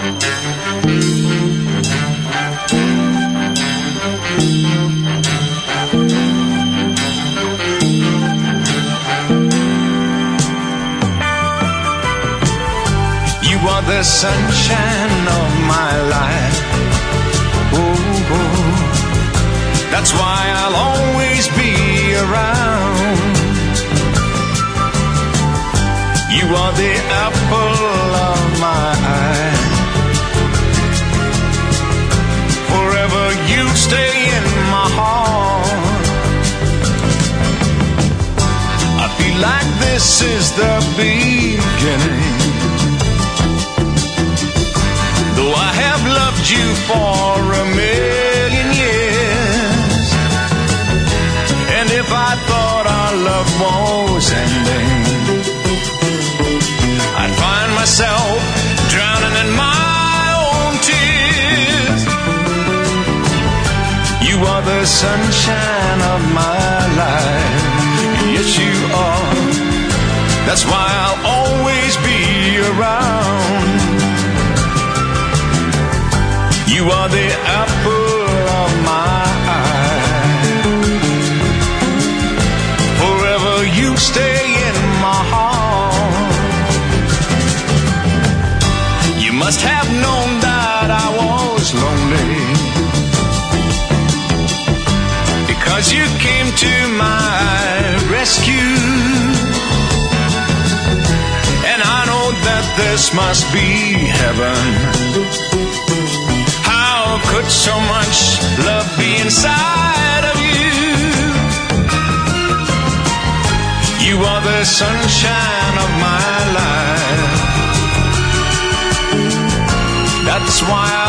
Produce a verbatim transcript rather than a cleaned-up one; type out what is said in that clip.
The sunshine of my life. Oh, oh, that's why I'll always be around. You are the apple of my eye. Forever you stay in my heart. I feel like this is the beginning. Though I have loved you for a million years, and if I thought our love was ending, I'd find myself drowning in my own tears. You are the sunshine of my life. Yes, you are. That's why I'll always be around. You are the apple of my eye. Forever you stay in my heart. You must have known that I was lonely, because you came to my rescue. And I know that this must be heaven. Could so much love be inside of you? You are the sunshine of my life. That's why I